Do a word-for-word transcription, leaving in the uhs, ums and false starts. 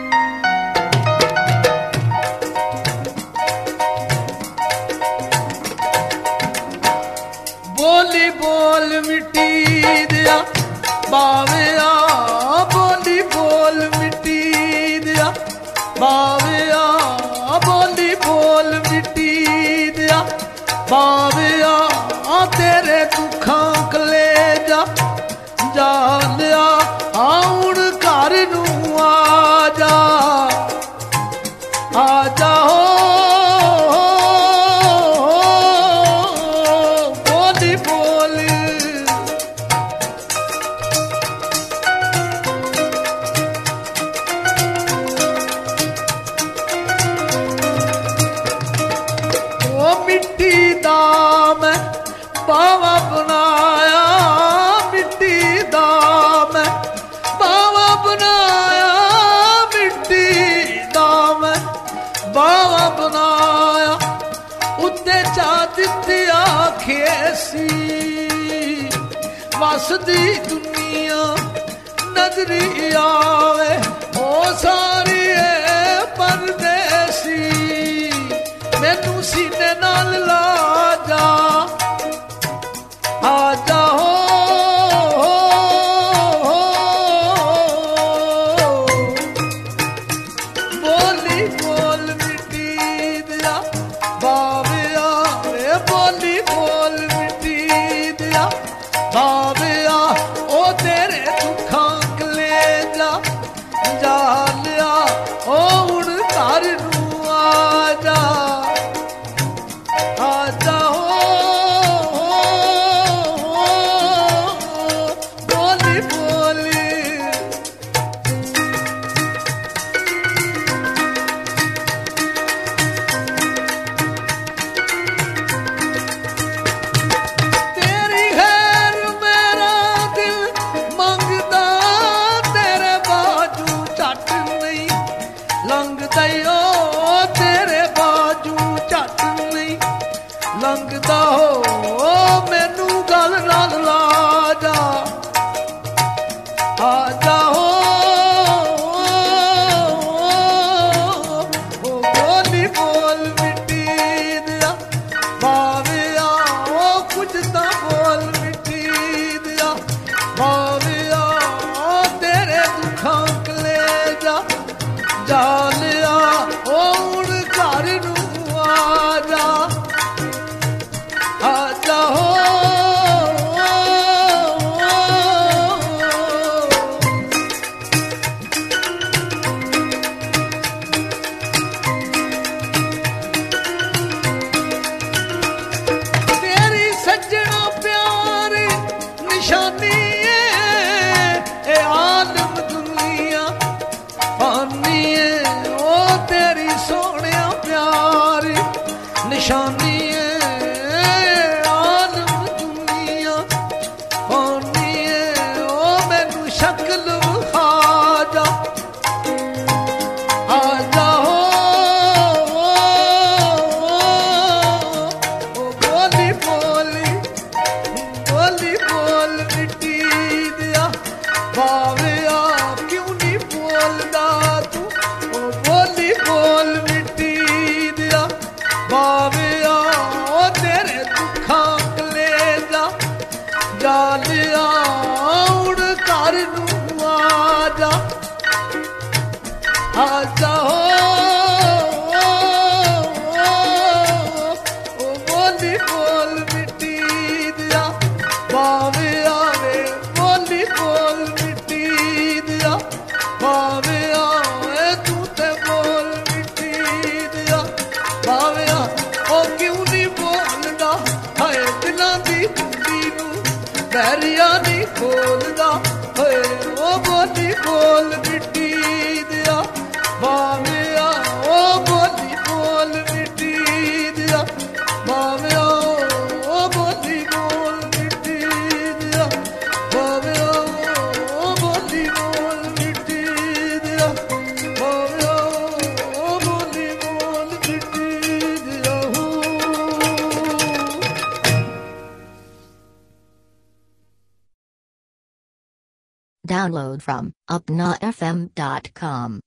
ਬੋਲੀ ਬੋਲ ਮਿੱਟੀ ਦਿਆ ਬਾਵਿਆ, ਬੋਲੀ ਬੋਲ ਮਿੱਟੀ ਦਿਆ ਬਾਵਿਆ, ਬੋਲੀ ਬੋਲ ਮਿੱਟੀ ਦਿਆ ਬਾਵਿਆ, ਤੇਰੇ ਦੁੱਖਾਂ ਕਲੇਜਾ ਜਾ ਲਿਆ, ਆ ਹੁਣ ਘਰ ਨੂੰ ਆ ਜਾ, ਆ ਜਾ ਬੋਲੀ ਬੋਲ। ਉਹ ਮਿੱਟੀ ਦਾ ਮੈਂ ਬਾਵਾ ਬਣਾਇਆ, ਮਿੱਟੀ ਦਾ ਮੈਂ ਬਾਵਾ ਬਣਾਇਆ, ਮਿੱਟੀ ਦਾ ਮੈਂ ਬਾਵਾ ਬਣਾਇਆ, ਉੱਤੇ ਚਾ ਦਿੱਤੀ ਆਖੇ ਸੀ, ਵਸਦੀ ਦੁਨੀਆ ਨਜ਼ਰੀ ਆਵੇ, ਉਹ ਸਾਰੀ ਏ ਪਰਦੇਸੀ, ਮੈਨੂੰ ਸੀਨੇ ਨਾਲ ਲਾ ਜਾ, ਆ ਜਾ ਬੋਲੀ ਬੋਲ ਮਿੱਟੀ ਦਿਆ ਬਾਵਿਆ, ਵੇ ਬੋਲੀ ਬੋਲ ਮਿੱਟੀ ਦਿਆ ਬਾਵਿਆ, ਉਹ ਤੇਰੇ ਦੁੱਖਾਂ ਕਲੇਜਾ ਜਾ ਲਿਆ, ਉਹ ਹੁਣ ਘਰ ਨੂੰ ਆ ਜਾ, ਆ ਜਾ ਬੋਲੀ ਬੋਲੀ। ਤੇਰੀ ਖੈਰ ਮੇਰਾ ਦਿਲ ਮੰਗਦਾ, ਤੇਰੇ ਬਾਜੂ ਝੱਟ ਨਹੀਂ ਲੰਘਦਾ, ਓ ਤੇਰੇ ਬਾਜੂ ਝੱਟ ਨਹੀਂ ਲੰਘਦਾ, ਹੋ ਮੈਨੂੰ ਗੱਲ ਨਾਲ ਲਾ ਜਾ, ਆ ਜਾ ਉਹ ਬੋਲੀ ਬੋਲ ਮਿੱਟੀ ਦਿਆ ਬਾਵਿਆ, ਉਹ ਕੁਝ ਤਾਂ ਬੋਲ ਮਿੱਟੀ ਦਿਆ ਬਾਵਿਆ, ਤੇਰੇ ਦੁੱਖਾਂ ਕਲੇਜਾ ਜਾ ਲਿਆ, ਉਹ ਹੁਣ ਘਰ ਨੂੰ ਆ ਜਾ, ਆ ਜਾ ਤੇਰੀ ਸੱਜਣਾ ਪਿਆਰ ਨਿਸ਼ਾਨੀ ਏ, ਇਹ ਆਲਮ ਦੁਨੀਆ ਫਾਨੀ ਏ, ਉਹ ਤੇਰੀ ਸੋਹਣਿਆ ਪਿਆਰ ਨਿਸ਼ਾਨੀ ਏ, ਆਲਮ ਦੁਨੀਆ ਫਾਨੀ ਏ, ਉਹ ਮੈਨੂੰ ਸ਼ਕਲ ਵਿਖਾ ਜਾ, ਆ ਜਾ ਉਹ ਬੋਲੀ ਬੋਲੀ ਬੋਲੀ ਬੋਲ ਮਿੱਟੀ ਦਿਆ ਬਾਵਿਆ, ਕਿਉਂ ਨਹੀਂ ਬੋਲਦਾ ਤੂੰ, ਉਹ ਬੋਲੀ ਬੋਲ ਮਿੱਟੀ ਦਿਆ ਬਾਵਿਆ, ਉਹ ਤੇਰੇ ਦੁੱਖਾਂ ਕਲੇਜਾ ਜਾ ਲਿਆ, ਹੁਣ ਘਰ ਨੂੰ ਆ ਜਾ, ਆ ਜਾ ਉਹ ਬੋਲੀ ਬੋਲ ਮਿੱਟੀ ਦਿਆ ਬਾਵਿਆ, ਵੇ ਬੋਲੀ ਬੋਲ ਮਿੱਟੀ ਦਿਆ ਬਾਵਿਆ, ਏ ਤੂੰ ਤੇ ਬੋਲ ਮਿੱਟੀ ਦਿਆ ਬਾਵਿਆ, ਉਹ ਕਿਉਂ ਨਹੀਂ ਬੋਲਦਾ, ਹਾਏ ਦਿਲਾਂ ਦੀ ਕੁੰਡੀ ਨੂੰ ਬੈਰੀਆ ਨਹੀਂ ਖੋਲਦਾ, ਹੋਏ ਉਹ ਬੋਲੀ ਬੋਲ ਮਿੱਟੀ ਦਿਆ ਬਾਵਿਆ, ਉਹ ਬੋਲੀ ਬੋਲ ਮਿੱਟੀ ਦਿਆ ਬਾਵਿਆ, ਉਹ ਬੋਲੀ ਬੋਲ ਮਿੱਟੀ ਦਿਆ ਬਾਵਿਆ, ਉਹ ਬੋਲੀ ਬੋਲ ਮਿੱਟੀ ਦਿਆ ਬਾਵਿਆ, ਉਹ ਬੋਲੀ ਬੋਲ ਮਿੱਟੀ ਦਿਆ। Download from upna f m dot com.